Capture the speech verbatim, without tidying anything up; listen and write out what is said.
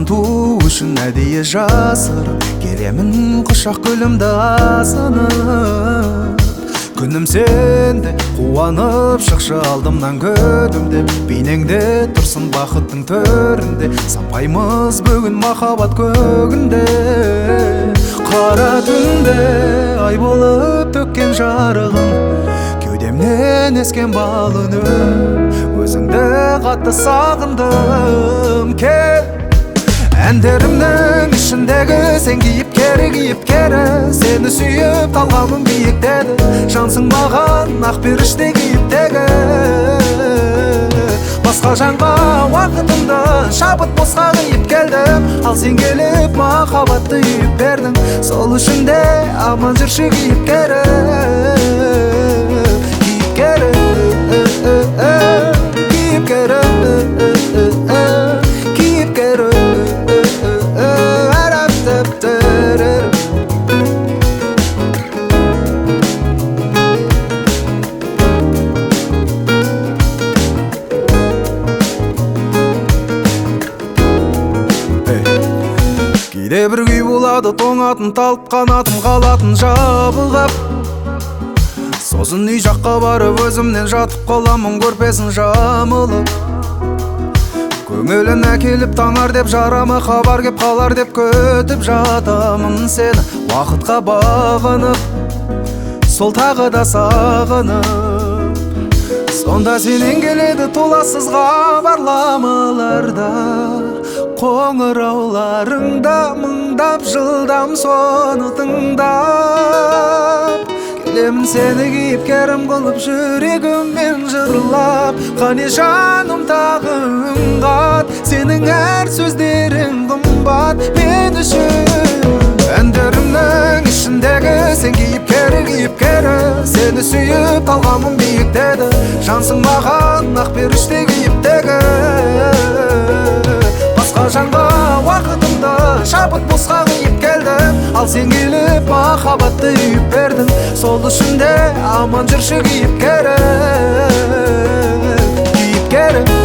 туу үшін әдейі жасырып келемін құшақ гүлімді асынып. Күнім сенде қуанып шықшы алдымнан күнімде, бейнеңде тұрсын бақыттың төрінде, сампаймыз бүгін махаббат көгінде. Қара түнде ай болып төккен жарығын, кеудемнен ескен бал үнім, өзіңді қатты сағындым. Кел әндерімнің ішіндегі сен кейіпкері, кейіпкері, сені сүйіп талғамым биіктеді, жансың маған ақ періште кейіптегі. Басқа жанға уақытымды шабыт босқа қиып келдім, ал сен келіп махаббатты үйіп бердің. Сол үшін де аман жүрші кейіпкері, кейіпкері, кейіпкері, кейіпкері. Кейде бір күй болады, тоңатын талып қанатым қалатын жабығып. Сосын үй жаққа барып өзімнен жатып қаламын көрпесін жамылып. Көңілін әкеліп таңар деп жарама хабар кеп қалар деп көтіп жатамын сені уақытқа бағынып, сол тағы да сағынып. Сонда сенен келеді толассыз хабарламаларда, қоңырауларыңда мыңдап жылдам соны тыңдап. Келемін сені кейіпкерім қылып жүрегіммен жырлап, қане жаным тағы үн қат, сенің әр сөздерің қымбат мен үшін. Әндерімнің ішіндегі сен кейіпкері, кейіпкері, сені сүйіп талғамым биіктеді, жансың маған ақ періште кейіптегі. Басқа жанға уақытымды шабыт босқа қиып келдім, ал сен келіп махаббатты үйіп бердің. Сол үшін де аман жүрші кейіпкері, кейіпкері.